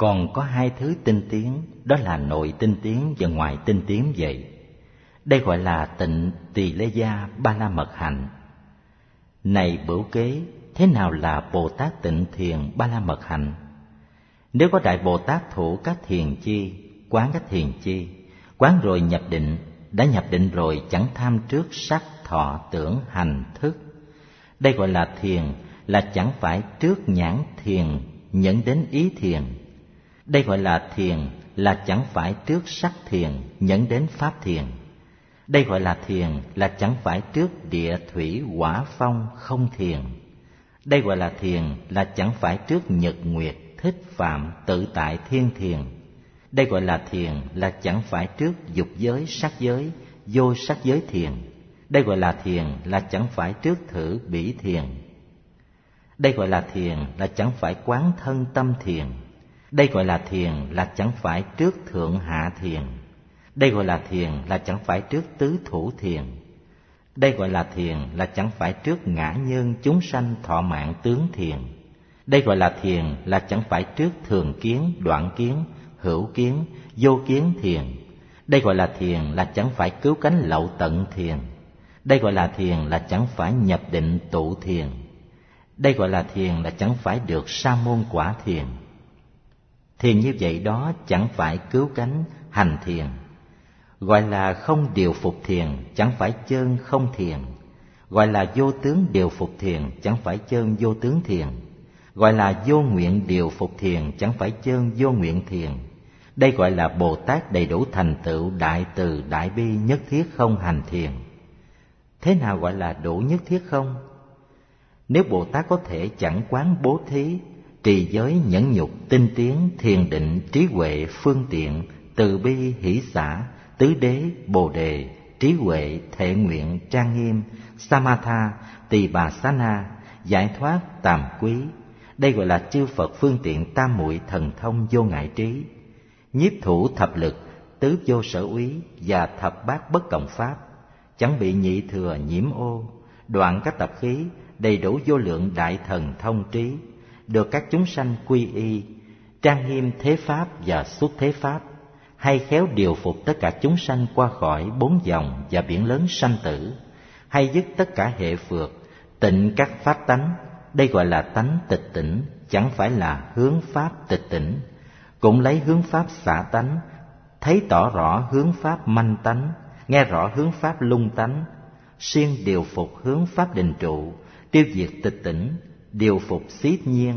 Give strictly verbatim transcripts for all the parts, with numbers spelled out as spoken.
Còn có hai thứ tinh tiến, đó là nội tinh tiến và ngoại tinh tiến vậy. Đây gọi là Tịnh Tỳ Lê Gia Ba La Mật Hạnh. Này Bửu Kế, thế nào là Bồ Tát Tịnh Thiền Ba La Mật Hạnh? Nếu có Đại Bồ Tát thủ các thiền chi, quán các thiền chi, quán rồi nhập định, đã nhập định rồi chẳng tham trước sắc, thọ, tưởng, hành, thức. Đây gọi là thiền, là chẳng phải trước nhãn thiền dẫn đến ý thiền. Đây gọi là thiền, là chẳng phải trước sắc thiền dẫn đến pháp thiền. Đây gọi là thiền, là chẳng phải trước địa thủy hỏa phong không thiền. Đây gọi là thiền, là chẳng phải trước nhật nguyệt thích phạm tự tại thiên thiền. Đây gọi là thiền, là chẳng phải trước dục giới sắc giới vô sắc giới thiền. Đây gọi là thiền, là chẳng phải trước thử bỉ thiền. Đây gọi là thiền, là chẳng phải quán thân tâm thiền. Đây gọi là thiền, là chẳng phải trước thượng hạ thiền. Đây gọi là thiền, là chẳng phải trước tứ thủ thiền. Đây gọi là thiền, là chẳng phải trước ngã nhân chúng sanh thọ mạng tướng thiền. Đây gọi là thiền, là chẳng phải trước thường kiến, đoạn kiến, hữu kiến, vô kiến thiền. Đây gọi là thiền, là chẳng phải cứu cánh lậu tận thiền. Đây gọi là thiền, là chẳng phải nhập định tụ thiền. Đây gọi là thiền, là chẳng phải được sa môn quả thiền. Thiền như vậy đó chẳng phải cứu cánh hành thiền. Gọi là không điều phục thiền, chẳng phải chơn không thiền. Gọi là vô tướng điều phục thiền, chẳng phải chơn vô tướng thiền. Gọi là vô nguyện điều phục thiền, chẳng phải chơn vô nguyện thiền. Đây gọi là Bồ Tát đầy đủ thành tựu đại từ đại bi nhất thiết không hành thiền. Thế nào gọi là đủ nhất thiết không? Nếu Bồ Tát có thể chẳng quán bố thí, trì giới nhẫn nhục, tinh tiến, thiền định, trí huệ, phương tiện, từ bi, hỷ xả, tứ đế, bồ đề, trí huệ, thệ nguyện, trang nghiêm, samatha, tỳ bà xá na, giải thoát, tàm quý. Đây gọi là chư Phật phương tiện tam muội thần thông vô ngại trí, nhiếp thủ thập lực, tứ vô sở úy và thập bát bất cộng pháp, chẳng bị nhị thừa nhiễm ô, đoạn các tập khí, đầy đủ vô lượng đại thần thông trí, được các chúng sanh quy y, trang nghiêm thế pháp và xuất thế pháp, hay khéo điều phục tất cả chúng sanh qua khỏi bốn dòng và biển lớn sanh tử, hay dứt tất cả hệ phược, tịnh các pháp tánh. Đây gọi là tánh tịch tỉnh, chẳng phải là hướng pháp tịch tỉnh. Cũng lấy hướng pháp xả tánh, thấy tỏ rõ hướng pháp manh tánh, nghe rõ hướng pháp lung tánh, siêng điều phục hướng pháp định trụ, tiêu diệt tịch tỉnh, điều phục xí nhiên.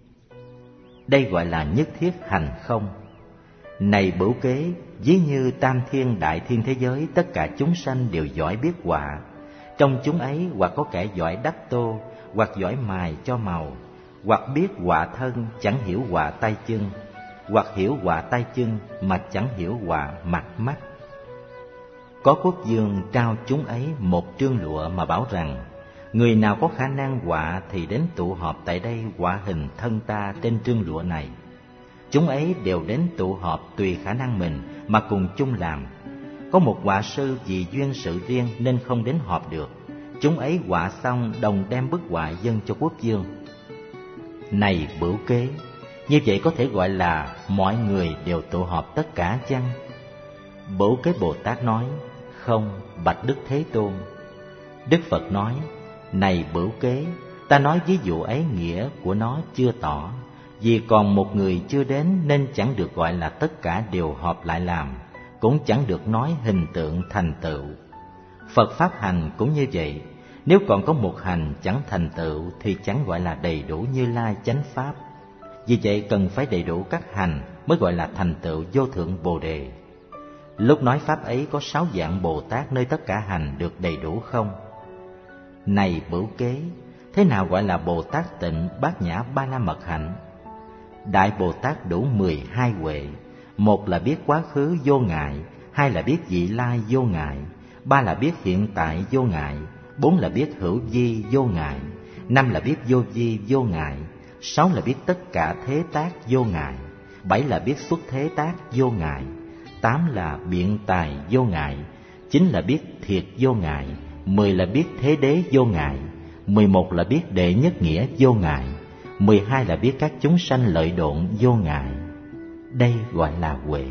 Đây gọi là nhất thiết hành không. Này Bửu Kế, ví như tam thiên đại thiên thế giới, tất cả chúng sanh đều giỏi biết họa. Trong chúng ấy hoặc có kẻ giỏi đắp tô, hoặc giỏi mài cho màu, hoặc biết họa thân chẳng hiểu họa tay chân, hoặc hiểu họa tay chân mà chẳng hiểu họa mặt mắt. Có quốc vương trao chúng ấy một trương lụa mà bảo rằng: người nào có khả năng họa thì đến tụ họp tại đây họa hình thân ta trên trương lụa này. Chúng ấy đều đến tụ họp tùy khả năng mình mà cùng chung làm. Có một họa sư vì duyên sự riêng nên không đến họp được. Chúng ấy họa xong đồng đem bức họa dâng cho quốc vương. Này Bửu Kế, như vậy có thể gọi là mọi người đều tụ họp tất cả chăng? Bửu Kế Bồ Tát nói: không, bạch Đức Thế Tôn. Đức Phật nói: này Bửu Kế, ta nói ví dụ ấy nghĩa của nó chưa tỏ, vì còn một người chưa đến nên chẳng được gọi là tất cả đều họp lại làm, cũng chẳng được nói hình tượng thành tựu. Phật pháp hành cũng như vậy, nếu còn có một hành chẳng thành tựu thì chẳng gọi là đầy đủ Như Lai chánh pháp. Vì vậy cần phải đầy đủ các hành mới gọi là thành tựu vô thượng Bồ Đề. Lúc nói pháp ấy có sáu dạng Bồ Tát nơi tất cả hành được đầy đủ không? Này Bửu Kế, thế nào gọi là Bồ Tát Tịnh Bát Nhã Ba La Mật Hạnh? Đại Bồ Tát đủ mười hai huệ. Một là biết quá khứ vô ngại, hai là biết vị lai vô ngại, ba là biết hiện tại vô ngại, bốn là biết hữu vi vô ngại, năm là biết vô vi vô ngại, sáu là biết tất cả thế tác vô ngại, bảy là biết xuất thế tác vô ngại, tám là biện tài vô ngại, chín là biết thiệt vô ngại, mười là biết thế đế vô ngại, mười một là biết đệ nhất nghĩa vô ngại, mười hai là biết các chúng sanh lợi độn vô ngại. đây gọi là huệ.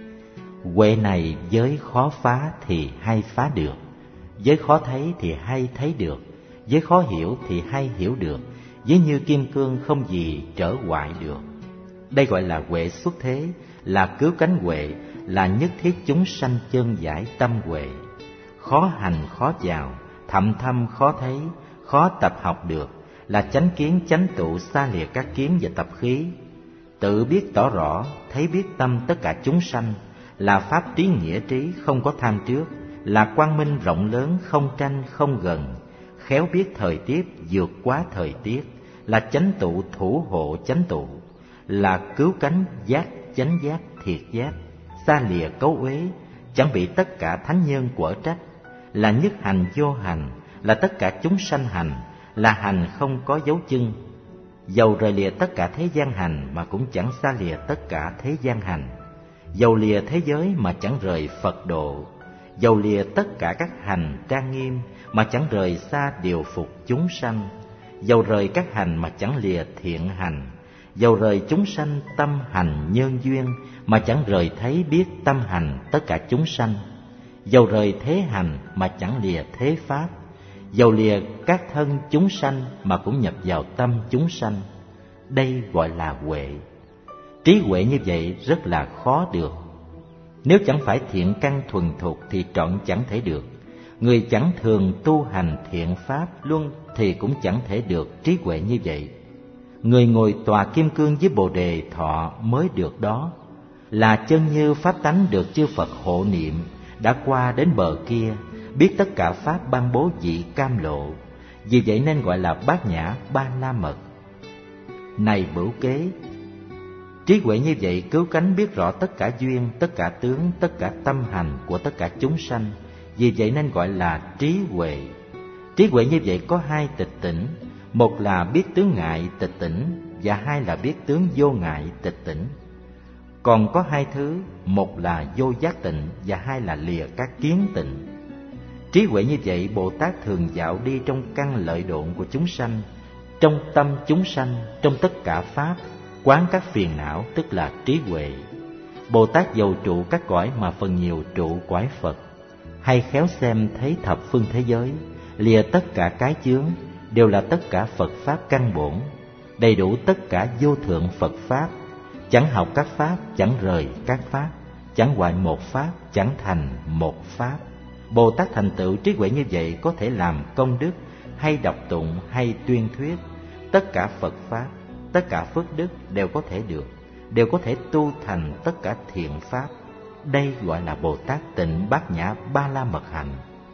Huệ này giới khó phá thì hay phá được, giới khó thấy thì hay thấy được, giới khó hiểu thì hay hiểu được, giới như kim cương không gì trở hoại được. Đây gọi là huệ xuất thế, là cứu cánh huệ, là nhất thiết chúng sanh chân giải tâm huệ. Khó hành khó vào, thậm thâm khó thấy, khó tập học được, là chánh kiến chánh tụ xa lìa các kiến và tập khí. Tự biết tỏ rõ, thấy biết tâm tất cả chúng sanh, là pháp trí nghĩa trí không có tham trước, là quang minh rộng lớn không tranh không gần, khéo biết thời tiết vượt quá thời tiết, là chánh tụ thủ hộ chánh tụ, là cứu cánh giác chánh giác thiệt giác, xa lìa cấu uế, chẳng bị tất cả thánh nhân quở trách, là nhất hành vô hành, là tất cả chúng sanh hành, là hành không có dấu chân. Dầu rời lìa tất cả thế gian hành mà cũng chẳng xa lìa tất cả thế gian hành, dầu lìa thế giới mà chẳng rời Phật độ, dầu lìa tất cả các hành trang nghiêm mà chẳng rời xa điều phục chúng sanh, dầu rời các hành mà chẳng lìa thiện hành, dầu rời chúng sanh tâm hành nhân duyên mà chẳng rời thấy biết tâm hành tất cả chúng sanh, dầu rời thế hành mà chẳng lìa thế pháp, dầu lìa các thân chúng sanh mà cũng nhập vào tâm chúng sanh. Đây gọi là huệ. Trí huệ như vậy rất là khó được. Nếu chẳng phải thiện căn thuần thục thì trọn chẳng thể được. Người chẳng thường tu hành thiện pháp luôn thì cũng chẳng thể được trí huệ như vậy. Người ngồi tòa kim cương với bồ đề thọ mới được đó, là chân như pháp tánh được chư Phật hộ niệm, đã qua đến bờ kia, biết tất cả pháp ban bố vị cam lộ. Vì vậy nên gọi là bát nhã ba la mật. Này bửu kế, trí huệ như vậy cứu cánh biết rõ tất cả duyên, tất cả tướng, tất cả tâm hành của tất cả chúng sanh. Vì vậy nên gọi là trí huệ. Trí huệ như vậy có hai tịch tỉnh, một là biết tướng ngại tịch tỉnh, và hai là biết tướng vô ngại tịch tỉnh. Còn có hai thứ, một là vô giác tịnh và hai là lìa các kiến tịnh. Trí huệ như vậy Bồ Tát thường dạo đi trong căn lợi độn của chúng sanh, trong tâm chúng sanh, trong tất cả pháp, quán các phiền não, tức là trí huệ. Bồ Tát dầu trụ các cõi mà phần nhiều trụ cõi Phật, hay khéo xem thấy thập phương thế giới, lìa tất cả cái chướng, đều là tất cả Phật pháp căn bổn, đầy đủ tất cả vô thượng Phật pháp, chẳng học các pháp, chẳng rời các pháp, chẳng hoại một pháp, chẳng thành một pháp. Bồ Tát thành tựu trí huệ như vậy có thể làm công đức, hay đọc tụng, hay tuyên thuyết. Tất cả Phật pháp, tất cả phước đức đều có thể được, đều có thể tu thành tất cả thiện pháp. Đây gọi là Bồ Tát Tịnh Bát Nhã Ba La Mật Hạnh.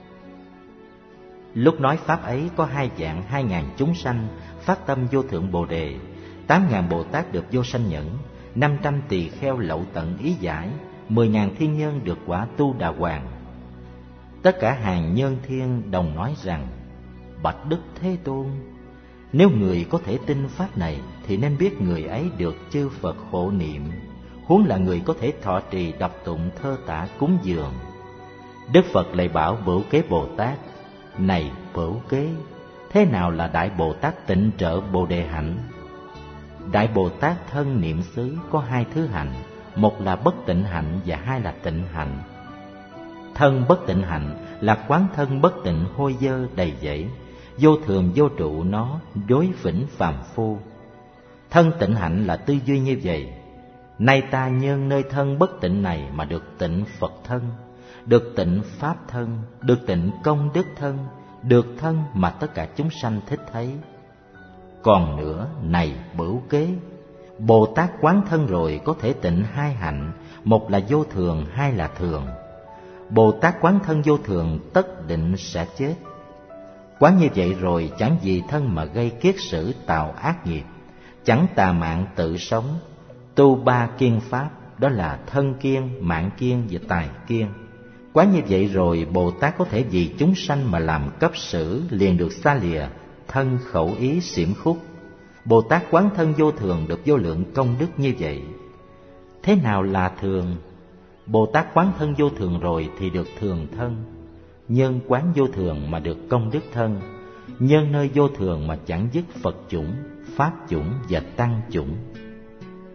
Lúc nói pháp ấy có hai dạng hai ngàn chúng sanh phát tâm vô thượng Bồ Đề, tám ngàn Bồ Tát được vô sanh nhẫn, năm trăm tỳ kheo lậu tận ý giải, mười ngàn thiên nhân được quả tu đà hoàng. Tất cả hàng nhân thiên đồng nói rằng: Bạch Đức Thế Tôn, nếu người có thể tin pháp này thì nên biết người ấy được chư Phật hộ niệm, huống là người có thể thọ trì đọc tụng thơ tả cúng dường. Đức Phật lại bảo Bửu Kế Bồ Tát: Này Bửu Kế, thế nào là Đại Bồ Tát tịnh trợ Bồ Đề hạnh? Đại Bồ Tát thân niệm xứ có hai thứ hạnh, một là bất tịnh hạnh và hai là tịnh hạnh. Thân bất tịnh hạnh là quán thân bất tịnh hôi dơ đầy dẫy, vô thường vô trụ nó đối phỉnh phàm phu. Thân tịnh hạnh là tư duy như vậy: nay ta nhân nơi thân bất tịnh này mà được tịnh Phật thân, được tịnh Pháp thân, được tịnh công đức thân, được thân mà tất cả chúng sanh thích thấy. Còn nữa, này Bửu Kế, Bồ Tát quán thân rồi có thể tịnh hai hạnh, một là vô thường, hai là thường. Bồ Tát quán thân vô thường tất định sẽ chết. Quán như vậy rồi chẳng vì thân mà gây kiết sử tạo ác nghiệp, chẳng tà mạng tự sống, tu ba kiên pháp, đó là thân kiên, mạng kiên và tài kiên. Quán như vậy rồi Bồ Tát có thể vì chúng sanh mà làm cấp sử, liền được xa lìa thân khẩu ý xiểm khúc. Bồ Tát quán thân vô thường được vô lượng công đức như vậy. Thế nào là thường? Bồ Tát quán thân vô thường rồi thì được thường thân. Nhân quán vô thường mà được công đức thân, nhân nơi vô thường mà chẳng dứt Phật chủng, Pháp chủng và Tăng chủng.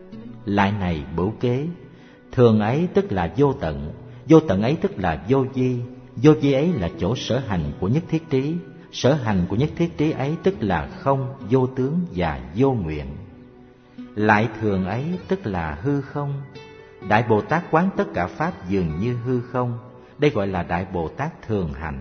lại này bửu kế, thường ấy tức là vô tận, vô tận ấy tức là vô vi, vô vi ấy là chỗ sở hành của nhất thiết trí, sở hành của nhất thiết trí ấy tức là không, vô tướng và vô nguyện. Lại thường ấy tức là hư không. Đại Bồ Tát quán tất cả pháp dường như hư không, đây gọi là Đại Bồ Tát thường hành.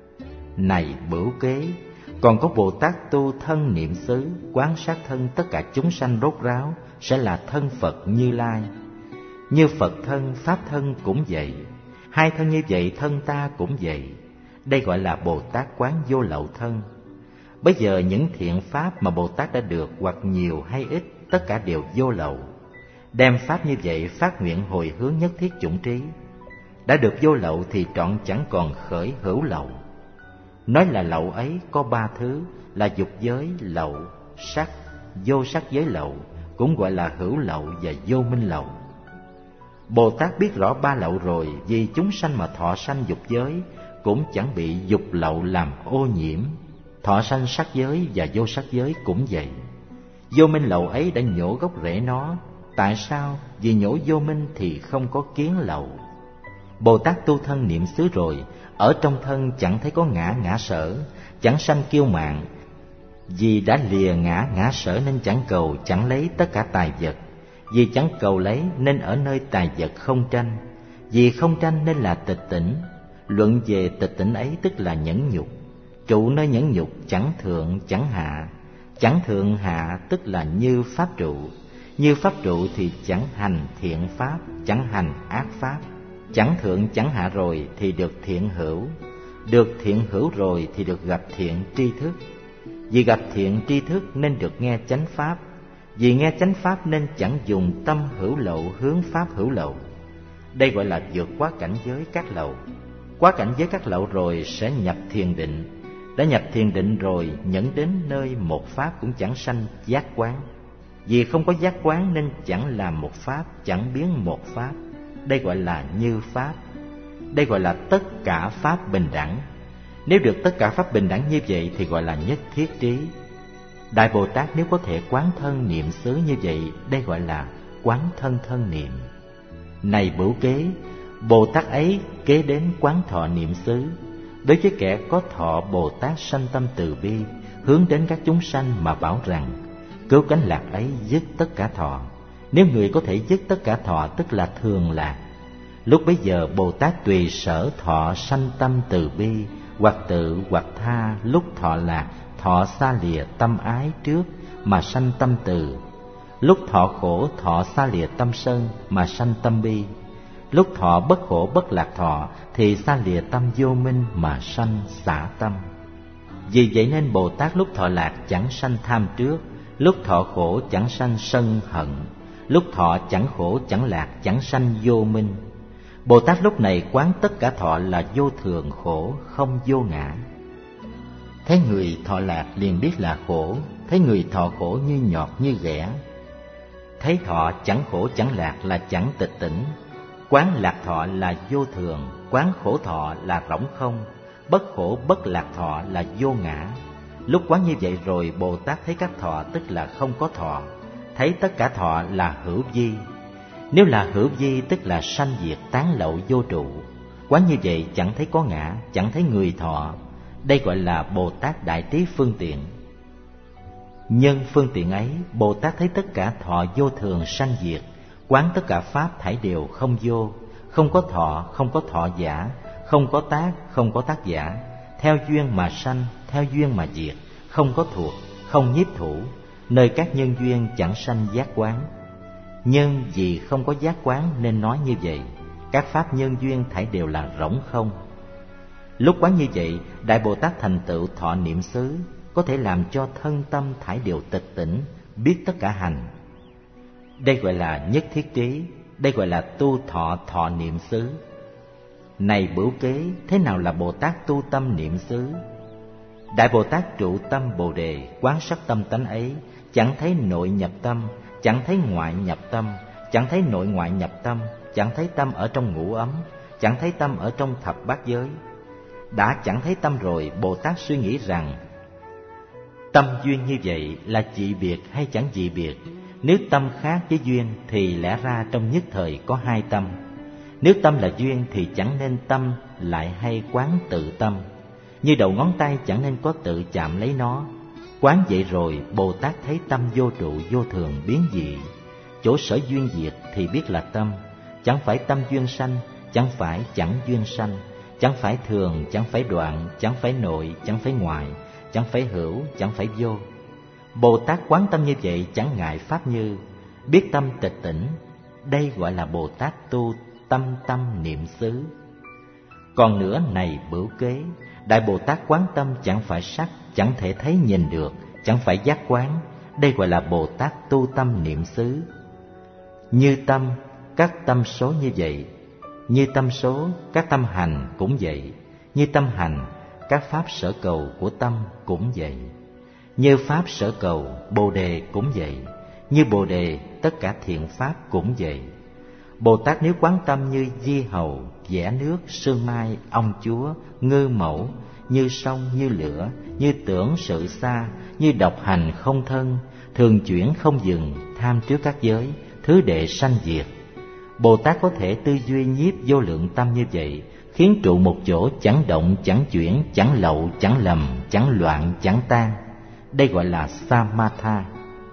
Này bửu kế, còn có Bồ Tát tu thân niệm xứ, quán sát thân tất cả chúng sanh rốt ráo, sẽ là thân Phật Như Lai. Như Phật thân, Pháp thân cũng vậy, hai thân như vậy thân ta cũng vậy. Đây gọi là Bồ Tát quán vô lậu thân. Bây giờ những thiện pháp mà Bồ Tát đã được, hoặc nhiều hay ít, tất cả đều vô lậu. Đem pháp như vậy phát nguyện hồi hướng nhất thiết chủng trí. Đã được vô lậu thì trọn chẳng còn khởi hữu lậu. Nói là lậu ấy có ba thứ, là dục giới lậu, sắc, vô sắc giới lậu, cũng gọi là hữu lậu và vô minh lậu. Bồ Tát biết rõ ba lậu rồi, vì chúng sanh mà thọ sanh dục giới, cũng chẳng bị dục lậu làm ô nhiễm. Thọ sanh sắc giới và vô sắc giới cũng vậy. Vô minh lậu ấy đã nhổ gốc rễ nó. Tại sao? Vì nhổ vô minh thì không có kiến lậu. Bồ Tát tu thân niệm xứ rồi, ở trong thân chẳng thấy có ngã ngã sở, chẳng sanh kiêu mạn. Vì đã lìa ngã ngã sở nên chẳng cầu, chẳng lấy tất cả tài vật. Vì chẳng cầu lấy nên ở nơi tài vật không tranh. Vì không tranh nên là tịch tỉnh. Luận về tịch tỉnh ấy tức là nhẫn nhục. Trụ nơi nhẫn nhục chẳng thượng chẳng hạ. Chẳng thượng hạ tức là như pháp trụ. Như pháp trụ thì chẳng hành thiện pháp, chẳng hành ác pháp. Chẳng thượng chẳng hạ rồi thì được thiện hữu. Được thiện hữu rồi thì được gặp thiện tri thức. Vì gặp thiện tri thức nên được nghe chánh pháp. Vì nghe chánh pháp nên chẳng dùng tâm hữu lậu hướng pháp hữu lậu. Đây gọi là vượt quá cảnh giới các lậu. Quá cảnh giới các lậu rồi sẽ nhập thiền định. Đã nhập thiền định rồi, nhẫn đến nơi một pháp cũng chẳng sanh giác quán. Vì không có giác quán nên chẳng làm một pháp, chẳng biến một pháp. Đây gọi là như pháp. Đây gọi là tất cả pháp bình đẳng. Nếu được tất cả pháp bình đẳng như vậy thì gọi là nhất thiết trí. Đại Bồ Tát nếu có thể quán thân niệm xứ như vậy, đây gọi là quán thân thân niệm. Này bửu kế, Bồ Tát ấy kế đến quán thọ niệm xứ. Đối với kẻ có thọ, Bồ Tát sanh tâm từ bi, hướng đến các chúng sanh mà bảo rằng cứu cánh lạc ấy dứt tất cả thọ. Nếu người có thể dứt tất cả thọ tức là thường lạc. Lúc bấy giờ Bồ Tát tùy sở thọ sanh tâm từ bi, hoặc tự hoặc tha. Lúc thọ lạc, thọ xa lìa tâm ái trước mà sanh tâm từ. Lúc thọ khổ, thọ xa lìa tâm sân mà sanh tâm bi. Lúc thọ bất khổ bất lạc thọ thì xa lìa tâm vô minh mà sanh xả tâm. Vì vậy nên Bồ Tát lúc thọ lạc chẳng sanh tham trước, lúc thọ khổ chẳng sanh sân hận, lúc thọ chẳng khổ chẳng lạc chẳng sanh vô minh. Bồ Tát lúc này quán tất cả thọ là vô thường khổ, không vô ngã. Thấy người thọ lạc liền biết là khổ, thấy người thọ khổ như nhọt như ghẻ. Thấy thọ chẳng khổ chẳng lạc là chẳng tịch tỉnh. Quán lạc thọ là vô thường, quán khổ thọ là rỗng không, bất khổ bất lạc thọ là vô ngã. Lúc quán như vậy rồi, Bồ Tát thấy các thọ tức là không có thọ, thấy tất cả thọ là hữu vi. Nếu là hữu vi tức là sanh diệt tán lậu vô trụ. Quán như vậy chẳng thấy có ngã, chẳng thấy người thọ. Đây gọi là Bồ Tát đại trí phương tiện. Nhân phương tiện ấy, Bồ Tát thấy tất cả thọ vô thường sanh diệt, quán tất cả pháp thảy đều không vô, không có thọ, không có thọ giả, không có tác, không có tác giả, theo duyên mà sanh, theo duyên mà diệt, không có thuộc, không nhiếp thủ, nơi các nhân duyên chẳng sanh giác quán. Nhưng vì không có giác quán nên nói như vậy, các pháp nhân duyên thảy đều là rỗng không. Lúc quán như vậy, Đại Bồ Tát thành tựu thọ niệm xứ, có thể làm cho thân tâm thảy đều tịch tỉnh, biết tất cả hành. Đây gọi là nhất thiết trí, đây gọi là tu thọ thọ niệm xứ. Này bửu kế, thế nào là Bồ Tát tu tâm niệm xứ? Đại Bồ Tát trụ tâm Bồ Đề, quán sát tâm tánh ấy, chẳng thấy nội nhập tâm, chẳng thấy ngoại nhập tâm, chẳng thấy nội ngoại nhập tâm, chẳng thấy tâm ở trong ngũ ấm, chẳng thấy tâm ở trong thập bát giới. Đã chẳng thấy tâm rồi, Bồ Tát suy nghĩ rằng tâm duyên như vậy là dị biệt hay chẳng dị biệt, Nếu tâm khác với duyên thì lẽ ra trong nhất thời có hai tâm. Nếu tâm là duyên thì chẳng nên tâm lại hay quán tự tâm. Như đầu ngón tay chẳng nên có tự chạm lấy nó. Quán vậy rồi Bồ Tát thấy tâm vô trụ vô thường biến dị. Chỗ sở duyên diệt thì biết là tâm. Chẳng phải tâm duyên sanh, chẳng phải chẳng duyên sanh. Chẳng phải thường, chẳng phải đoạn, chẳng phải nội, chẳng phải ngoại, chẳng phải hữu, chẳng phải vô. Bồ Tát quán tâm như vậy chẳng ngại pháp như, biết tâm tịch tỉnh. Đây gọi là Bồ Tát tu tâm tâm niệm xứ. Còn nữa này bửu kế, Đại Bồ Tát quán tâm chẳng phải sắc, chẳng thể thấy nhìn được, chẳng phải giác quán. Đây gọi là Bồ Tát tu tâm niệm xứ. Như tâm, các tâm số như vậy. Như tâm số, các tâm hành cũng vậy. Như tâm hành, các pháp sở cầu của tâm cũng vậy. Như pháp sở cầu, Bồ đề cũng vậy. Như Bồ đề, tất cả thiện pháp cũng vậy. Bồ Tát nếu quán tâm như di hầu, vẽ nước, sương mai, ong chúa, ngư mẫu, như sông, như lửa, như tưởng sự xa, như độc hành không thân, thường chuyển không dừng, tham trước các giới, thứ đệ sanh diệt. Bồ Tát có thể tư duy nhiếp vô lượng tâm như vậy, khiến trụ một chỗ chẳng động, chẳng chuyển, chẳng lậu, chẳng lầm, chẳng loạn, chẳng tan. Đây gọi là Samatha.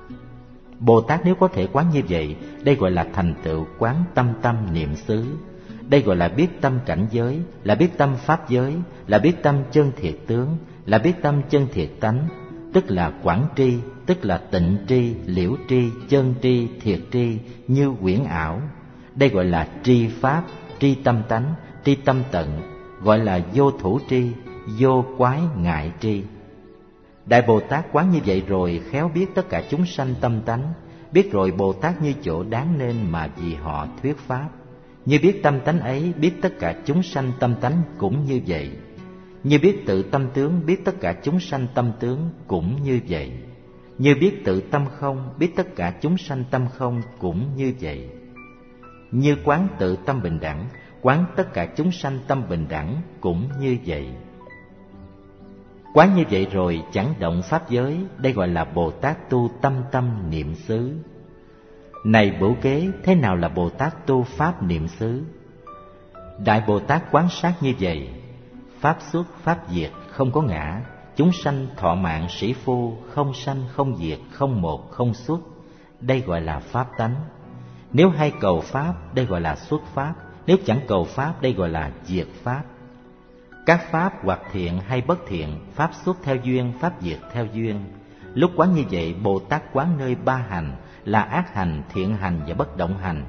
Bồ Tát nếu có thể quán như vậy, đây gọi là thành tựu quán tâm tâm niệm xứ. Đây gọi là biết tâm cảnh giới, là biết tâm pháp giới, là biết tâm chân thiệt tướng, là biết tâm chân thiệt tánh, tức là quảng tri, tức là tịnh tri, liễu tri, chân tri, thiệt tri, như quyển ảo. Đây gọi là tri pháp, tri tâm tánh, tri tâm tận, gọi là vô thủ tri, vô quái ngại tri. Đại Bồ Tát quán như vậy rồi khéo biết tất cả chúng sanh tâm tánh, biết rồi Bồ Tát như chỗ đáng nên mà vì họ thuyết pháp. Như biết tâm tánh ấy, biết tất cả chúng sanh tâm tánh cũng như vậy. Như biết tự tâm tướng, biết tất cả chúng sanh tâm tướng cũng như vậy. Như biết tự tâm không, biết tất cả chúng sanh tâm không cũng như vậy. Như quán tự tâm bình đẳng, quán tất cả chúng sanh tâm bình đẳng cũng như vậy. Quán như vậy rồi chẳng động pháp giới, đây gọi là Bồ Tát tu tâm tâm niệm xứ. Này bửu kế, thế nào là Bồ Tát tu pháp niệm xứ? Đại Bồ Tát quán sát như vậy: pháp xuất, pháp diệt, không có ngã. Chúng sanh thọ mạng sĩ phu, không sanh, không diệt, không một, không xuất. Đây gọi là pháp tánh. Nếu hay cầu pháp, đây gọi là xuất pháp. Nếu chẳng cầu pháp, đây gọi là diệt pháp. Các pháp hoặc thiện hay bất thiện, pháp xuất theo duyên, pháp diệt theo duyên. Lúc quán như vậy, Bồ Tát quán nơi ba hành là ác hành, thiện hành và bất động hành.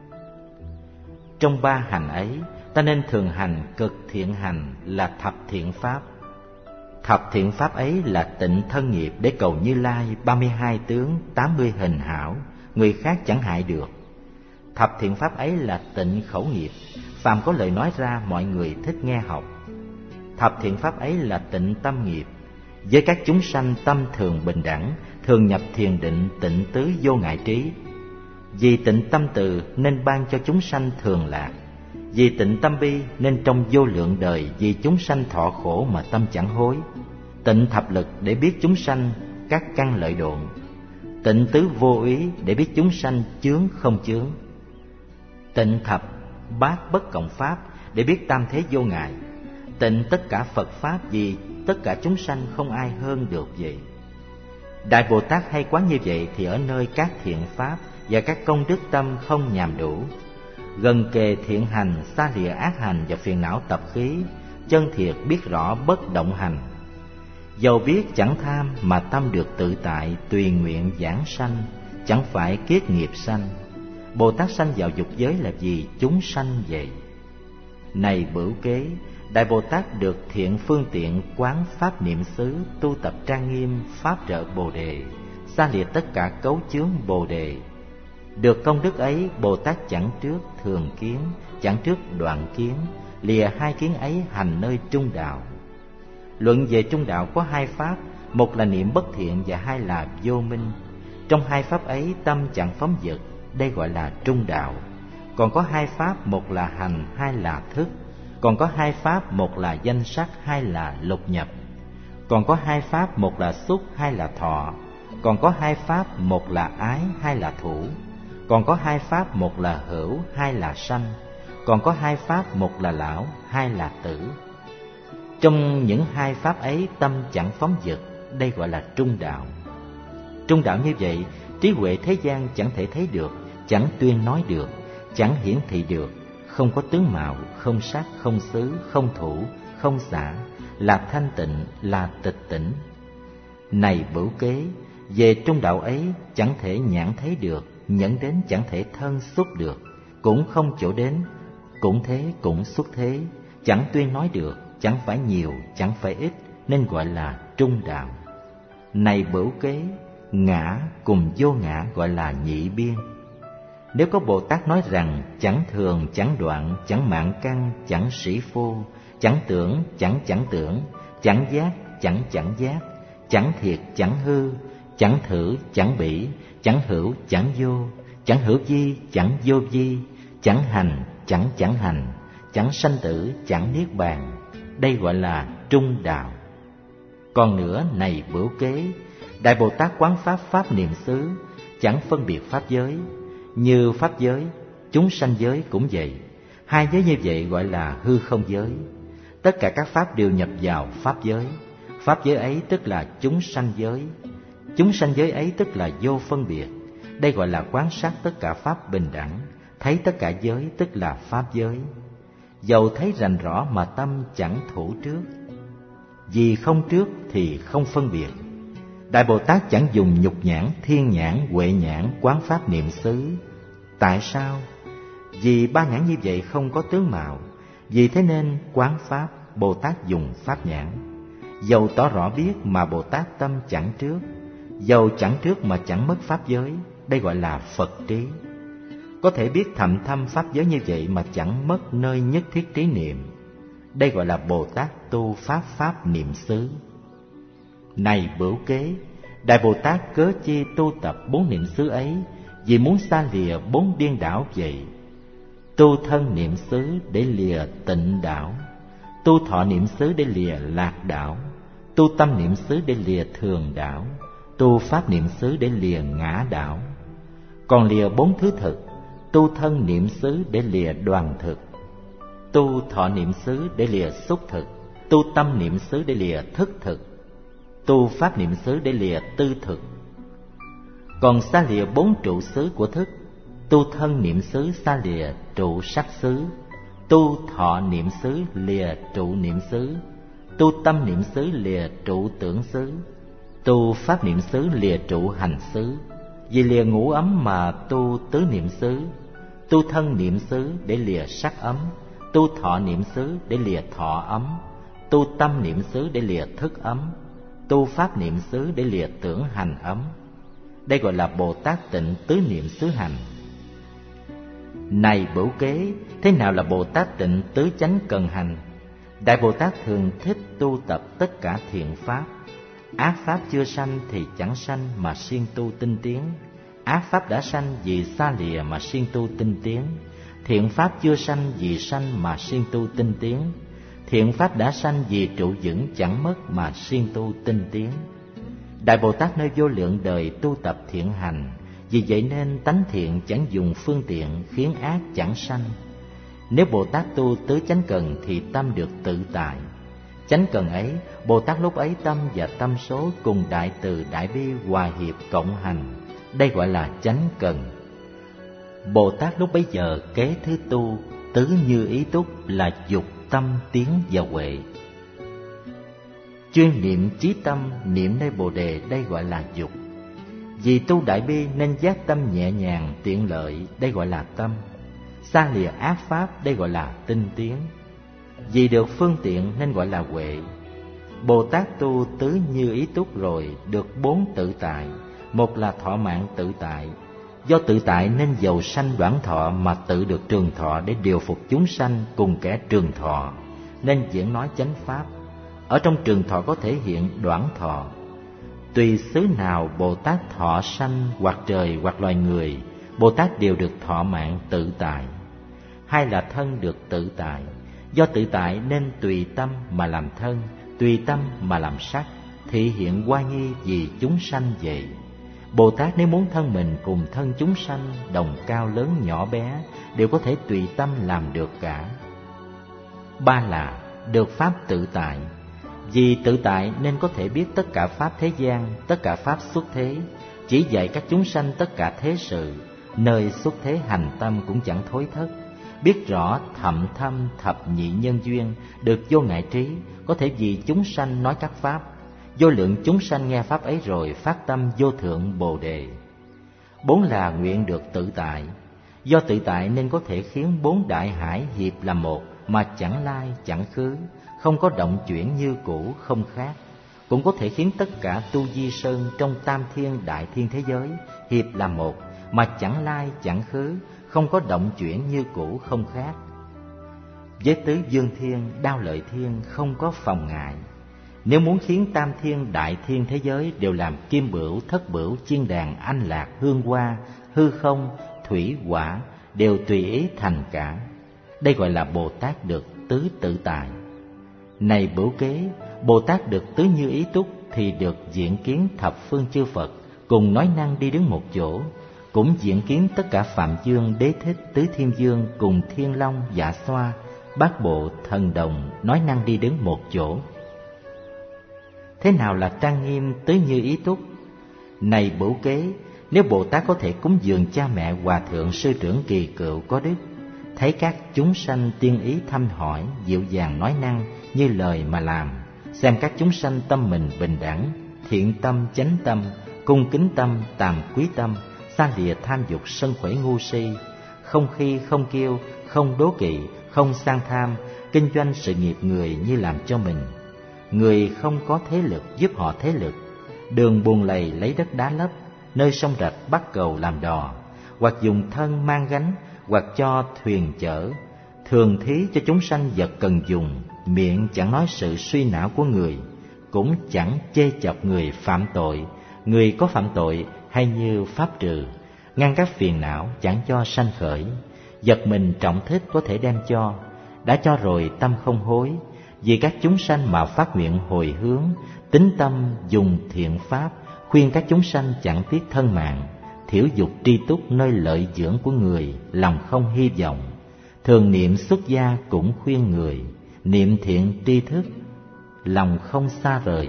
Trong ba hành ấy, ta nên thường hành cực thiện hành là thập thiện pháp. Thập thiện pháp ấy là tịnh thân nghiệp để cầu Như Lai ba mươi hai tướng, tám mươi hình hảo, người khác chẳng hại được. Thập thiện pháp ấy là tịnh khẩu nghiệp, phàm có lời nói ra mọi người thích nghe học. Thập thiện pháp ấy là tịnh tâm nghiệp, với các chúng sanh tâm thường bình đẳng, thường nhập thiền định tịnh tứ vô ngại trí. Vì tịnh tâm từ nên ban cho chúng sanh thường lạc. Vì tịnh tâm bi nên trong vô lượng đời vì chúng sanh thọ khổ mà tâm chẳng hối. Tịnh thập lực để biết chúng sanh các căn lợi độn. Tịnh tứ vô ý để biết chúng sanh chướng không chướng. Tịnh thập bát bất cộng pháp để biết tam thế vô ngại. Tịnh tất cả Phật pháp vì tất cả chúng sanh không ai hơn được vậy. Đại Bồ Tát hay quán như vậy thì ở nơi các thiện pháp và các công đức tâm không nhàm đủ, gần kề thiện hành, xa lìa ác hành và phiền não tập khí, chân thiệt biết rõ bất động hành. Dầu biết chẳng tham mà tâm được tự tại, tùy nguyện giảng sanh, chẳng phải kiết nghiệp sanh. Bồ Tát sanh vào dục giới là vì chúng sanh vậy. Này bửu kế, Đại Bồ Tát được thiện phương tiện quán pháp niệm xứ, tu tập trang nghiêm pháp trợ Bồ đề, xa lìa tất cả cấu chướng Bồ đề. Được công đức ấy, Bồ Tát chẳng trước thường kiến, chẳng trước đoạn kiến, lìa hai kiến ấy hành nơi trung đạo. Luận về trung đạo có hai pháp, một là niệm bất thiện và hai là vô minh. Trong hai pháp ấy tâm chẳng phóng dật, đây gọi là trung đạo. Còn có hai pháp, một là hành, hai là thức. Còn có hai pháp, một là danh sắc, hai là lục nhập. Còn có hai pháp, một là xúc, hai là thọ. Còn có hai pháp, một là ái, hai là thủ. Còn có hai pháp, một là hữu, hai là sanh. Còn có hai pháp, một là lão, hai là tử. Trong những hai pháp ấy, tâm chẳng phóng dật, đây gọi là trung đạo. Trung đạo như vậy, trí huệ thế gian chẳng thể thấy được, chẳng tuyên nói được, chẳng hiển thị được, không có tướng mạo, không sắc, không xứ, không thủ, không xả, là thanh tịnh, là tịch tỉnh. Này Bửu Kế, về trung đạo ấy chẳng thể nhãn thấy được, nhẫn đến chẳng thể thân xúc được, cũng không chỗ đến, cũng thế cũng xuất thế, chẳng tuyên nói được, chẳng phải nhiều, chẳng phải ít, nên gọi là trung đạo. Này Bửu Kế, ngã cùng vô ngã gọi là nhị biên. Nếu có Bồ Tát nói rằng chẳng thường, chẳng đoạn, chẳng mạng căn, chẳng sĩ phu, chẳng tưởng, chẳng chẳng tưởng, chẳng giác, chẳng chẳng giác, chẳng thiệt, chẳng hư, chẳng thử, chẳng bỉ, chẳng hữu, chẳng vô, chẳng hữu vi, chẳng vô vi, chẳng hành, chẳng chẳng hành, chẳng sanh tử, chẳng niết bàn, đây gọi là trung đạo. Còn nữa, này Bửu Kế, Đại Bồ Tát quán pháp pháp niệm xứ, chẳng phân biệt pháp giới. Như pháp giới, chúng sanh giới cũng vậy. Hai giới như vậy gọi là hư không giới. Tất cả các pháp đều nhập vào pháp giới. Pháp giới ấy tức là chúng sanh giới. Chúng sanh giới ấy tức là vô phân biệt. Đây gọi là quán sát tất cả pháp bình đẳng. Thấy tất cả giới tức là pháp giới. Dầu thấy rành rõ mà tâm chẳng thủ trước, vì không trước thì không phân biệt. Đại Bồ Tát chẳng dùng nhục nhãn, thiên nhãn, huệ nhãn quán pháp niệm xứ. Tại sao? Vì ba nhãn như vậy không có tướng mạo. Vì thế nên quán pháp, Bồ Tát dùng pháp nhãn. Dầu tỏ rõ biết mà Bồ Tát tâm chẳng trước, dầu chẳng trước mà chẳng mất pháp giới, đây gọi là Phật trí. Có thể biết thậm thâm pháp giới như vậy mà chẳng mất nơi nhất thiết trí niệm, đây gọi là Bồ Tát tu pháp pháp niệm xứ. Này Bửu Kế, Đại Bồ Tát cớ chi tu tập bốn niệm xứ ấy, vì muốn xa lìa bốn điên đảo vậy. Tu thân niệm xứ để lìa tịnh đảo, tu thọ niệm xứ để lìa lạc đảo, tu tâm niệm xứ để lìa thường đảo, tu pháp niệm xứ để lìa ngã đảo. Còn lìa bốn thứ thực, tu thân niệm xứ để lìa đoàn thực, tu thọ niệm xứ để lìa xúc thực, tu tâm niệm xứ để lìa thức thực, tu pháp niệm xứ để lìa tư thực. Còn xa lìa bốn trụ xứ của thức, tu thân niệm xứ xa lìa trụ sắc xứ, tu thọ niệm xứ lìa trụ niệm xứ, tu tâm niệm xứ lìa trụ tưởng xứ, tu pháp niệm xứ lìa trụ hành xứ. Vì lìa ngũ ấm mà tu tứ niệm xứ, tu thân niệm xứ để lìa sắc ấm, tu thọ niệm xứ để lìa thọ ấm, tu tâm niệm xứ để lìa thức ấm, tu pháp niệm xứ để lìa tưởng hành ấm. Đây gọi là Bồ Tát tịnh tứ niệm xứ hành. Này Bửu Kế, thế nào là Bồ Tát tịnh tứ chánh cần hành? Đại Bồ Tát thường thích tu tập tất cả thiện pháp. Ác pháp chưa sanh thì chẳng sanh mà siêng tu tinh tiến. Ác pháp đã sanh vì xa lìa mà siêng tu tinh tiến. Thiện pháp chưa sanh vì sanh mà siêng tu tinh tiến. Thiện pháp đã sanh vì trụ vững chẳng mất mà siêng tu tinh tiến. Đại Bồ Tát nơi vô lượng đời tu tập thiện hành, vì vậy nên tánh thiện chẳng dùng phương tiện khiến ác chẳng sanh. Nếu Bồ Tát tu tứ chánh cần thì tâm được tự tại. Chánh cần ấy, Bồ Tát lúc ấy tâm và tâm số cùng đại từ đại bi hòa hiệp cộng hành, đây gọi là chánh cần. Bồ Tát lúc bấy giờ kế thứ tu tứ như ý túc là dục tâm tiến và huệ. Chuyên niệm chí tâm, niệm nơi Bồ đề, đây gọi là dục. Vì tu đại bi nên giác tâm nhẹ nhàng tiện lợi, đây gọi là tâm. Xa lìa ác pháp, đây gọi là tinh tiến. Vì được phương tiện nên gọi là huệ. Bồ Tát tu tứ như ý túc rồi được bốn tự tại. Một là thọ mạng tự tại, do tự tại nên dầu sanh đoạn thọ mà tự được trường thọ để điều phục chúng sanh cùng kẻ trường thọ, nên diễn nói chánh pháp. Ở trong trường thọ có thể hiện đoạn thọ. Tùy xứ nào Bồ Tát thọ sanh hoặc trời hoặc loài người, Bồ Tát đều được thọ mạng tự tại. Hai là thân được tự tại, do tự tại nên tùy tâm mà làm thân, tùy tâm mà làm sắc, thị hiện oai nghi vì chúng sanh vậy. Bồ Tát nếu muốn thân mình cùng thân chúng sanh, đồng cao lớn nhỏ bé, đều có thể tùy tâm làm được cả. Ba là được pháp tự tại. Vì tự tại nên có thể biết tất cả pháp thế gian, tất cả pháp xuất thế, chỉ dạy các chúng sanh tất cả thế sự, nơi xuất thế hành tâm cũng chẳng thối thất. Biết rõ thậm thâm thập nhị nhân duyên, được vô ngại trí, có thể vì chúng sanh nói các pháp. Vô lượng chúng sanh nghe pháp ấy rồi phát tâm vô thượng Bồ Đề. Bốn là nguyện được tự tại. Do tự tại nên có thể khiến bốn đại hải hiệp làm một, mà chẳng lai chẳng khứ, không có động chuyển như cũ, không khác. Cũng có thể khiến tất cả tu di sơn trong tam thiên đại thiên thế giới hiệp làm một, mà chẳng lai chẳng khứ, không có động chuyển như cũ, không khác. Với tứ dương thiên, đao lợi thiên không có phòng ngại. Nếu muốn khiến tam thiên đại thiên thế giới đều làm kim bửu, thất bửu, chiên đàn, anh lạc, hương hoa, hư không, thủy, hỏa đều tùy ý thành cả. Đây gọi là Bồ Tát được tứ tự tại. Này Bửu Kế, Bồ Tát được tứ như ý túc thì được diện kiến thập phương chư Phật cùng nói năng đi đứng một chỗ, cũng diện kiến tất cả Phạm Dương, Đế Thích, Tứ Thiên Dương cùng Thiên Long, Dạ Xoa, Bát Bộ, Thần Đồng nói năng đi đứng một chỗ. Thế nào là trang nghiêm tứ như ý túc? Này Bửu Kế, nếu Bồ Tát có thể cúng dường cha mẹ, hòa thượng, sư trưởng kỳ cựu có đức, thấy các chúng sanh tiên ý thăm hỏi, dịu dàng nói năng như lời mà làm, xem các chúng sanh tâm mình bình đẳng, thiện tâm, chánh tâm, cung kính tâm, tàm quý tâm, xa lìa tham dục sân khởi ngu si, không khi không kiêu, không đố kỵ, không sang tham, kinh doanh sự nghiệp người như làm cho mình. Người không có thế lực giúp họ thế lực, đường buồn lầy lấy đất đá lấp, nơi sông rạch bắt cầu làm đò, hoặc dùng thân mang gánh, hoặc cho thuyền chở, thường thí cho chúng sanh vật cần dùng, miệng chẳng nói sự suy não của người, cũng chẳng chê chọc người phạm tội, người có phạm tội hay như pháp trừ, ngăn các phiền não chẳng cho sanh khởi. Vật mình trọng thích có thể đem cho, đã cho rồi tâm không hối, vì các chúng sanh mà phát nguyện hồi hướng, tín tâm dùng thiện pháp, khuyên các chúng sanh chẳng tiếc thân mạng, thiểu dục tri túc nơi lợi dưỡng của người, lòng không hy vọng. Thường niệm xuất gia cũng khuyên người, niệm thiện tri thức, lòng không xa rời.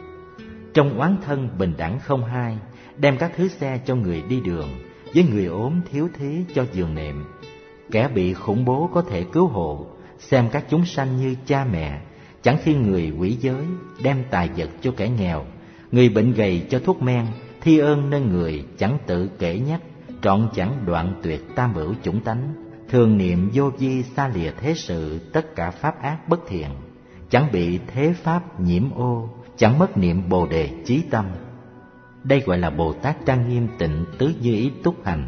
Trong oán thân bình đẳng không hai, đem các thứ xe cho người đi đường, với người ốm thiếu thí cho giường nệm. Kẻ bị khủng bố có thể cứu hộ, xem các chúng sanh như cha mẹ, chẳng khi người quỷ giới, đem tài vật cho kẻ nghèo, người bệnh gầy cho thuốc men, thi ơn nơi người chẳng tự kể nhắc, trọn chẳng đoạn tuyệt tam bửu chủng tánh. Thường niệm vô vi xa lìa thế sự, tất cả pháp ác bất thiện, chẳng bị thế pháp nhiễm ô, chẳng mất niệm Bồ Đề chí tâm. Đây gọi là Bồ Tát trang nghiêm tịnh tứ như ý túc hành.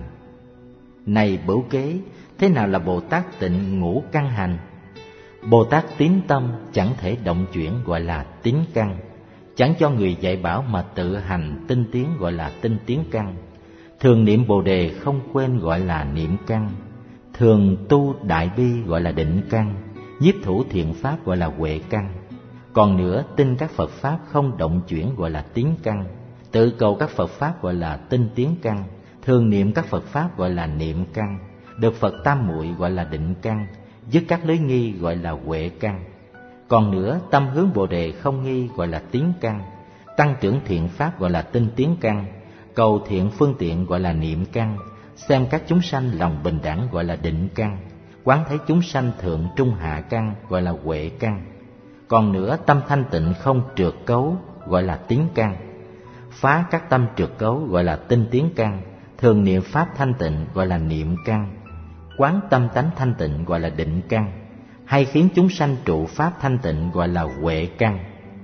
Này Bửu Kế, thế nào là Bồ Tát tịnh ngũ căn hành? Bồ Tát tín tâm chẳng thể động chuyển gọi là tín căn, chẳng cho người dạy bảo mà tự hành tinh tiến gọi là tinh tiến căn. Thường niệm Bồ Đề không quên gọi là niệm căn, thường tu đại bi gọi là định căn, nhiếp thủ thiện pháp gọi là huệ căn. Còn nữa tin các Phật pháp không động chuyển gọi là tín căn, tự cầu các Phật pháp gọi là tinh tiến căn, thường niệm các Phật pháp gọi là niệm căn, được Phật tam muội gọi là định căn, dứt các lưới nghi gọi là huệ căn. Còn nữa tâm hướng Bồ Đề không nghi gọi là tín căn, tăng trưởng thiện pháp gọi là tinh tiến căn, cầu thiện phương tiện gọi là niệm căn, xem các chúng sanh lòng bình đẳng gọi là định căn, quán thấy chúng sanh thượng trung hạ căn gọi là huệ căn. Còn nữa tâm thanh tịnh không trượt cấu gọi là tín căn, phá các tâm trượt cấu gọi là tinh tiến căn, thường niệm pháp thanh tịnh gọi là niệm căn, quán tâm tánh thanh tịnh gọi là định căn, hay khiến chúng sanh trụ pháp thanh tịnh gọi là huệ căn.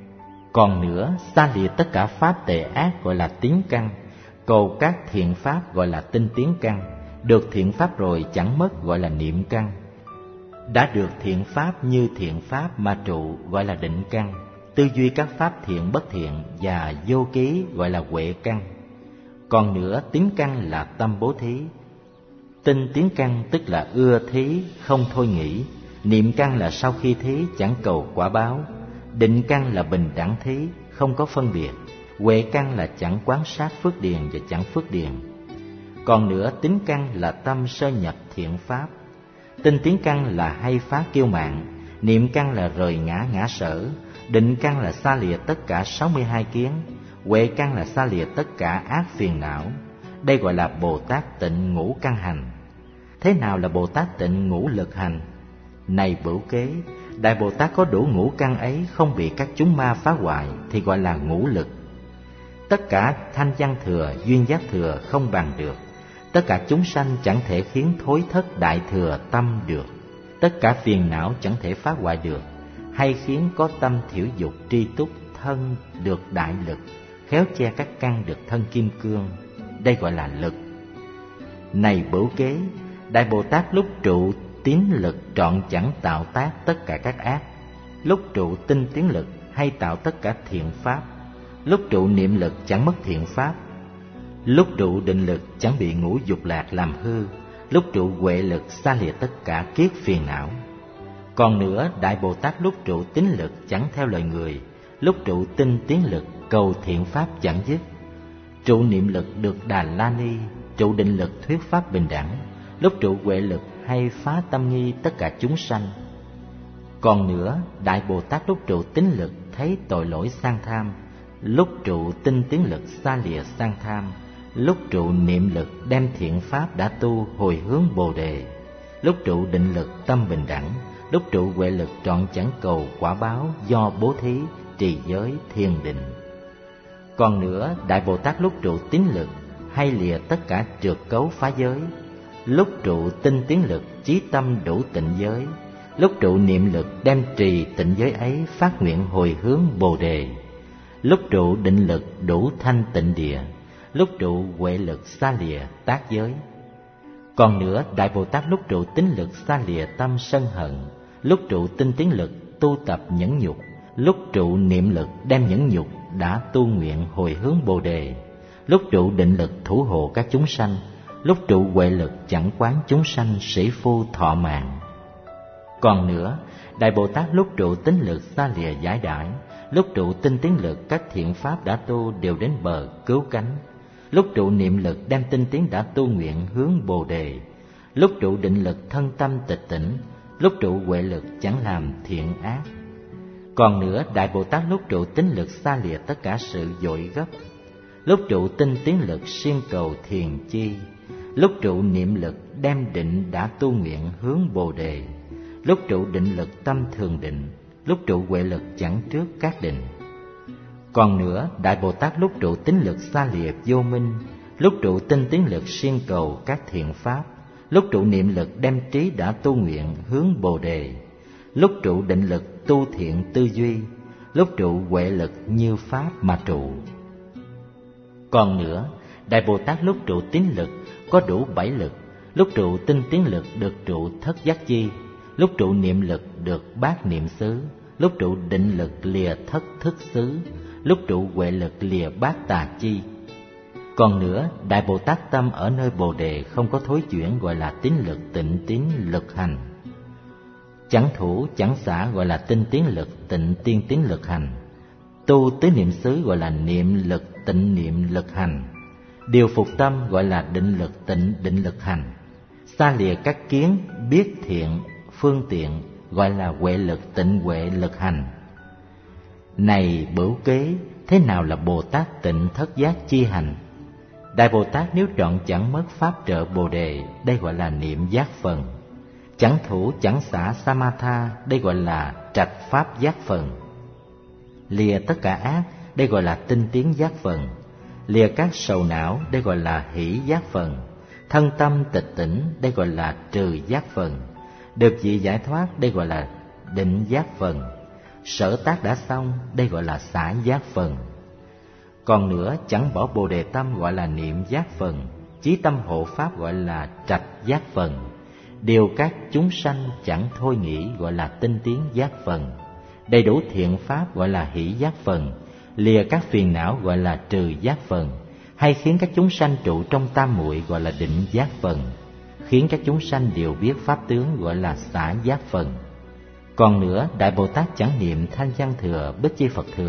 Còn nữa xa lìa tất cả pháp tệ ác gọi là tín căn, cầu các thiện pháp gọi là tinh tiến căn, được thiện pháp rồi chẳng mất gọi là niệm căn. Đã được thiện pháp như thiện pháp mà trụ gọi là định căn, tư duy các pháp thiện bất thiện và vô ký gọi là huệ căn. Còn nữa tín căn là tâm bố thí, tinh tiến căn tức là ưa thí không thôi nghĩ, niệm căn là sau khi thí chẳng cầu quả báo, định căn là bình đẳng thí không có phân biệt. Huệ căn là chẳng quán sát phước điền và chẳng phước điền. Còn nữa, tín căn là tâm sơ nhập thiện pháp. Tinh tiến căn là hay phá kiêu mạn. Niệm căn là rời ngã ngã sở. Định căn là xa lìa tất cả sáu mươi hai kiến. Huệ căn là xa lìa tất cả ác phiền não. Đây gọi là Bồ Tát tịnh ngũ căn hành. Thế nào là Bồ Tát tịnh ngũ lực hành? Này Bửu Kế, Đại Bồ Tát có đủ ngũ căn ấy, không bị các chúng ma phá hoại, thì gọi là ngũ lực. Tất cả thanh văn thừa, duyên giác thừa không bằng được. Tất cả chúng sanh chẳng thể khiến thối thất đại thừa tâm được. Tất cả phiền não chẳng thể phá hoại được, hay khiến có tâm thiểu dục tri túc thân được đại lực, khéo che các căn được thân kim cương. Đây gọi là lực. Này Bửu Kế, Đại Bồ Tát lúc trụ tín lực trọn chẳng tạo tác tất cả các ác, lúc trụ tinh tiến lực hay tạo tất cả thiện pháp, lúc trụ niệm lực chẳng mất thiện pháp, lúc trụ định lực chẳng bị ngũ dục lạc làm hư, lúc trụ huệ lực xa lìa tất cả kiết phiền não. Còn nữa, Đại Bồ Tát lúc trụ tín lực chẳng theo lời người, lúc trụ tinh tiến lực cầu thiện pháp chẳng dứt, trụ niệm lực được Đà La Ni, trụ định lực thuyết pháp bình đẳng, lúc trụ huệ lực hay phá tâm nghi tất cả chúng sanh. Còn nữa, Đại Bồ Tát lúc trụ tín lực thấy tội lỗi sang tham, lúc trụ tinh tiến lực xa lìa sang tham, lúc trụ niệm lực đem thiện pháp đã tu hồi hướng Bồ Đề, lúc trụ định lực tâm bình đẳng, lúc trụ huệ lực trọn chẳng cầu quả báo do bố thí, trì giới, thiền định. Còn nữa, Đại Bồ Tát lúc trụ tín lực hay lìa tất cả trượt cấu phá giới, lúc trụ tinh tiến lực chí tâm đủ tịnh giới, lúc trụ niệm lực đem trì tịnh giới ấy phát nguyện hồi hướng Bồ Đề, lúc trụ định lực đủ thanh tịnh địa, lúc trụ huệ lực xa lìa tác giới. Còn nữa, Đại Bồ Tát lúc trụ tín lực xa lìa tâm sân hận, lúc trụ tinh tiến lực tu tập nhẫn nhục, lúc trụ niệm lực đem nhẫn nhục đã tu nguyện hồi hướng Bồ Đề, lúc trụ định lực thủ hộ các chúng sanh, lúc trụ huệ lực chẳng quán chúng sanh sĩ phu thọ mạng. Còn nữa, Đại Bồ Tát lúc trụ tín lực xa lìa giải đãi, lúc trụ tinh tiến lực các thiện pháp đã tu đều đến bờ cứu cánh, lúc trụ niệm lực đem tinh tiến đã tu nguyện hướng Bồ Đề, lúc trụ định lực thân tâm tịch tỉnh, lúc trụ huệ lực chẳng làm thiện ác. Còn nữa, Đại Bồ Tát lúc trụ tín lực xa lìa tất cả sự vội gấp, lúc trụ tinh tiến lực siêng cầu thiền chi, lúc trụ niệm lực đem định đã tu nguyện hướng Bồ Đề, lúc trụ định lực tâm thường định, lúc trụ huệ lực chẳng trước các định. Còn nữa, Đại Bồ Tát lúc trụ tín lực xa lìa vô minh, lúc trụ tinh tiến lực siêng cầu các thiện pháp, lúc trụ niệm lực đem trí đã tu nguyện hướng Bồ Đề, lúc trụ định lực tu thiện tư duy, lúc trụ huệ lực như pháp mà trụ. Còn nữa, Đại Bồ Tát lúc trụ tín lực có đủ bảy lực, lúc trụ tinh tiến lực được trụ thất giác chi, lúc trụ niệm lực được bát niệm xứ, lúc trụ định lực lìa thất thức xứ, lúc trụ huệ lực lìa bát tà chi. Còn nữa, Đại Bồ Tát tâm ở nơi Bồ Đề không có thối chuyển gọi là tín lực tịnh tín lực hành. Chẳng thủ chẳng xả gọi là tinh tiến lực tịnh tiên tiến lực hành. Tu tứ niệm xứ gọi là niệm lực tịnh niệm lực hành. Điều phục tâm gọi là định lực tịnh định lực hành. Xa lìa các kiến biết thiện phương tiện gọi là huệ lực tịnh huệ lực hành. Này Bửu Kế, thế nào là Bồ Tát tịnh thất giác chi hành? Đại Bồ Tát nếu trọn chẳng mất pháp trợ Bồ Đề, đây gọi là niệm giác phần. Chẳng thủ chẳng xả samatha, đây gọi là trạch pháp giác phần. Lìa tất cả ác, đây gọi là tinh tiến giác phần. Lìa các sầu não, đây gọi là hỷ giác phần. Thân tâm tịch tỉnh, đây gọi là trừ giác phần. Được vị giải thoát, đây gọi là định giác phần. Sở tác đã xong, đây gọi là xả giác phần. Còn nữa, chẳng bỏ Bồ Đề tâm gọi là niệm giác phần. Chí tâm hộ pháp gọi là trạch giác phần. Điều các chúng sanh chẳng thôi nghĩ gọi là tinh tiến giác phần. Đầy đủ thiện pháp gọi là hỷ giác phần. Lìa các phiền não gọi là trừ giác phần. Hay khiến các chúng sanh trụ trong tam muội gọi là định giác phần. Khiến các chúng sanh đều biết pháp tướng gọi là xả giác phần. Còn nữa, Đại Bồ Tát chẳng niệm thanh văn thừa, bích chi Phật thừa,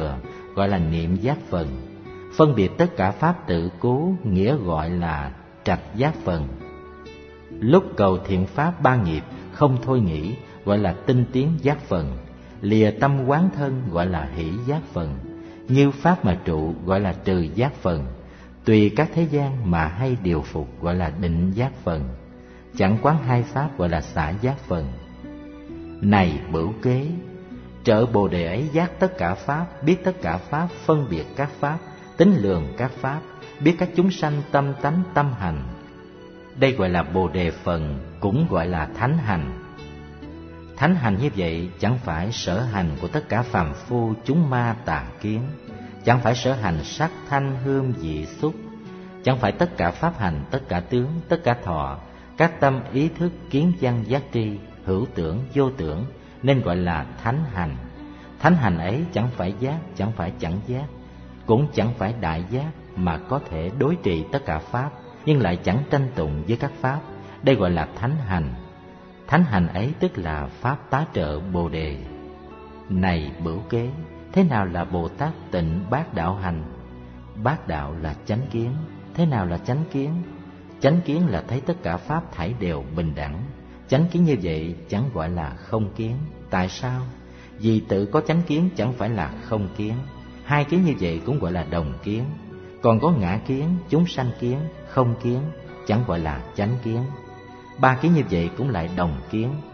gọi là niệm giác phần. Phân biệt tất cả pháp tự cố nghĩa gọi là trạch giác phần. Lúc cầu thiện pháp ba nghiệp không thôi nghĩ gọi là tinh tiến giác phần. Lìa tâm quán thân gọi là hỷ giác phần. Như pháp mà trụ gọi là trừ giác phần. Tùy các thế gian mà hay điều phục gọi là định giác phần. Chẳng quán hai pháp gọi là xả giác phần. Này bửu kế, trợ Bồ Đề ấy giác tất cả pháp, biết tất cả pháp, phân biệt các pháp, tính lường các pháp, biết các chúng sanh tâm tánh tâm hành. Đây gọi là Bồ Đề phần, cũng gọi là thánh hành. Thánh hành như vậy chẳng phải sở hành của tất cả phàm phu chúng ma tà kiến, chẳng phải sở hành sắc thanh hương vị xúc, chẳng phải tất cả pháp hành, tất cả tướng, tất cả thọ, các tâm ý thức kiến văn giác tri, hữu tưởng vô tưởng, nên gọi là thánh hành. Thánh hành ấy chẳng phải giác, chẳng phải chẳng giác, cũng chẳng phải đại giác, mà có thể đối trị tất cả pháp, nhưng lại chẳng tranh tụng với các pháp. Đây gọi là thánh hành. Thánh hành ấy tức là pháp tá trợ Bồ Đề. Này bửu kế, thế nào là Bồ Tát tịnh bát đạo hành? Bát đạo là chánh kiến. Thế nào là chánh kiến? Chánh kiến là thấy tất cả pháp thảy đều bình đẳng. Chánh kiến như vậy chẳng gọi là không kiến. Tại sao? Vì tự có chánh kiến chẳng phải là không kiến. Hai kiến như vậy cũng gọi là đồng kiến. Còn có ngã kiến, chúng sanh kiến, không kiến, chẳng gọi là chánh kiến. Ba kiến như vậy cũng lại đồng kiến,